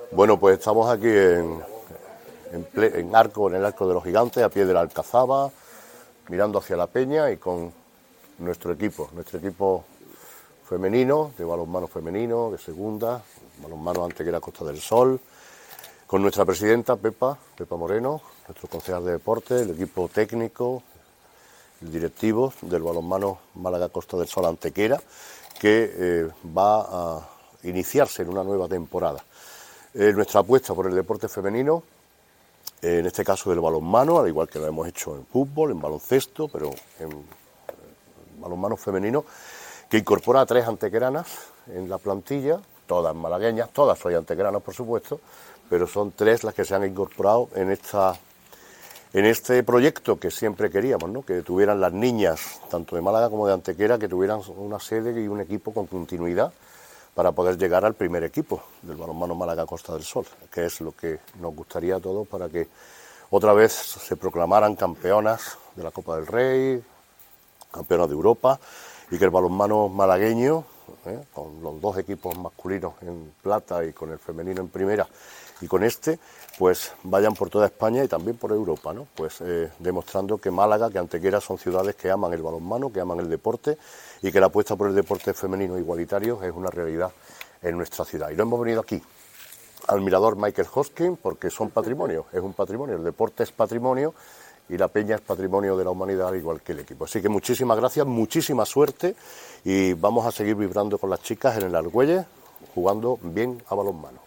Bueno, pues estamos aquí en el arco de los Gigantes, a pie de la Alcazaba, mirando hacia la Peña y con nuestro equipo femenino, de balonmano femenino, de segunda, balonmano Antequera Costa del Sol, con nuestra presidenta Pepa Moreno, nuestro concejal de deporte, el equipo técnico, el directivo del balonmano Málaga Costa del Sol Antequera, que va a iniciarse en una nueva temporada. Nuestra apuesta por el deporte femenino, en este caso del balonmano, al igual que lo hemos hecho en fútbol, en baloncesto, pero en balonmano femenino, que incorpora a 3 antequeranas en la plantilla, todas malagueñas, todas soy antequeranas por supuesto, pero son 3 las que se han incorporado en este proyecto que siempre queríamos, ¿no? Que tuvieran las niñas, tanto de Málaga como de Antequera, que tuvieran una sede y un equipo con continuidad para poder llegar al primer equipo del balonmano Málaga Costa del Sol, que es lo que nos gustaría a todos para que otra vez se proclamaran campeonas de la Copa del Rey, campeonas de Europa, y que el balonmano malagueño, con los 2 equipos masculinos en plata y con el femenino en primera, y con pues vayan por toda España y también por Europa, ¿no? Pues demostrando que Málaga, que Antequera son ciudades que aman el balonmano, que aman el deporte y que la apuesta por el deporte femenino igualitario es una realidad en nuestra ciudad. Y lo hemos venido aquí, al mirador Michael Hosking, porque son patrimonio, es un patrimonio, el deporte es patrimonio y la Peña es patrimonio de la humanidad, igual que el equipo. Así que muchísimas gracias, muchísima suerte y vamos a seguir vibrando con las chicas en el Argüelles, jugando bien a balonmano.